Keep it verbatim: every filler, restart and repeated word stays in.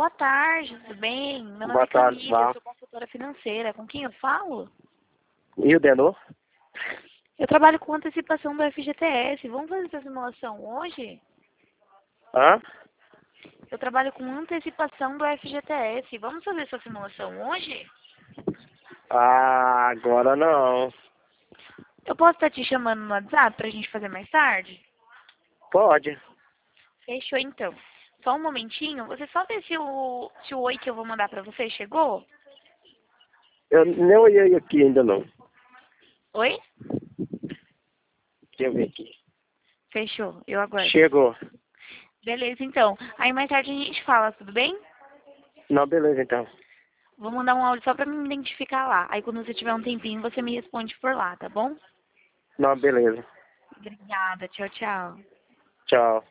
Boa tarde, tudo bem? Meu nome Boa é tarde, Camila, Val. eu sou consultora financeira. Com quem eu falo? E o Denô? Eu trabalho com antecipação do F G T S. Vamos fazer essa simulação hoje? Hã? Eu trabalho com antecipação do F G T S. Vamos fazer essa simulação hoje? Ah, agora não. Eu posso estar te chamando no WhatsApp pra gente fazer mais tarde? Pode. Fechou então. Só um momentinho. Você só vê se o, se o oi que eu vou mandar pra você chegou? Eu nem olhei aqui ainda não. Oi? Deixa eu ver aqui. Fechou. Eu aguardo. Chegou. Beleza, então. Aí mais tarde a gente fala, tudo bem? Não, beleza então. Vou mandar um áudio só pra me identificar lá. Aí quando você tiver um tempinho, você me responde por lá, tá bom? Não, beleza. Obrigada. Tchau, tchau. Tchau.